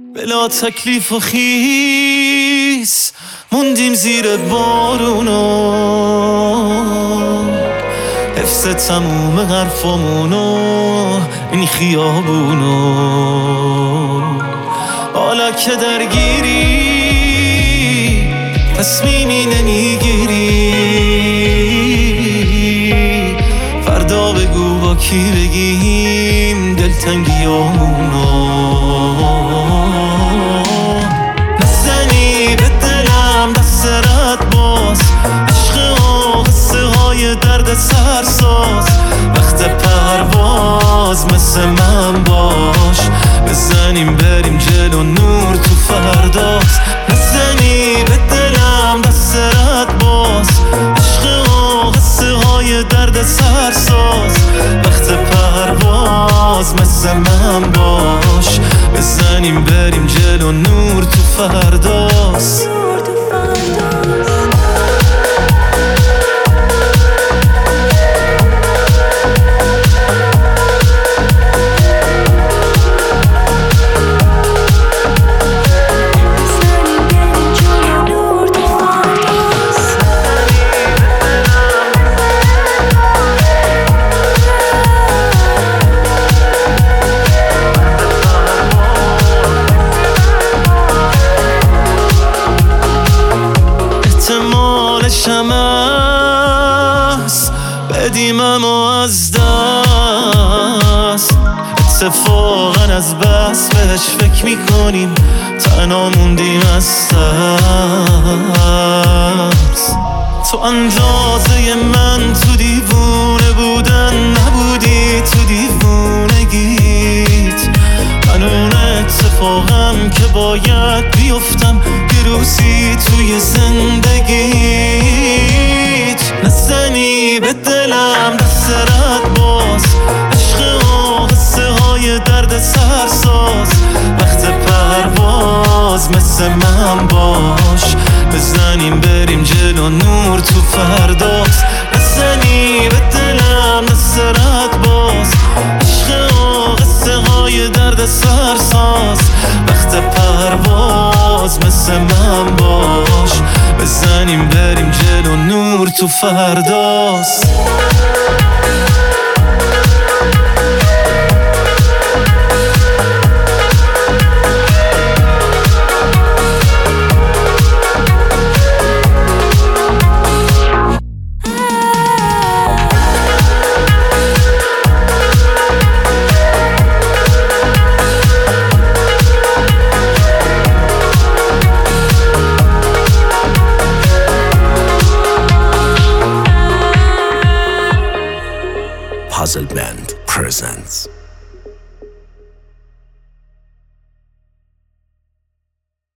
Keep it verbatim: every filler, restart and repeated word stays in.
بلا تکلیف و خیس موندیم زیر بارونا، حفظ تموم حرفامونو این خیابونو. حالا که درگیری تصمیمی نمیگیری، فردا بگو با کی بگیم دلتنگیامونو. نزنی به دلم دست رد باز، عشق و قصه های درد سرساز. وقت پرواز مثل من باش، بزنیم بریم جلو نور تو فرداست. نزنی به دلم دست رد باز، عشق و قصه های درد سرساز. وقت پرواز مثل من باش، بزنیم بریم جلو نور تو فرداست. احتمالشم هست بدیم اما از دست، اتفاقا از بس بهش فکر میکنیم تنها موندیم از ترس. تو اندازه من تو دیوونه بودن نبودی، تو دیوونگیت من اون اتفاقم که باید بیفتم یه روزی توی زندگیت. نزنی به دلم دست رد باز، عشق و قصه های درد سرساز. وقت پرواز مثل من باش، بزنیم بریم جلو نور تو فرداست. نزنی به دلم دست رد باز، عشق و قصه های درد سرساز. وقت پرواز مثل من باش، بزنیم بریم جلو نور تو فرداست. Puzzle Band presents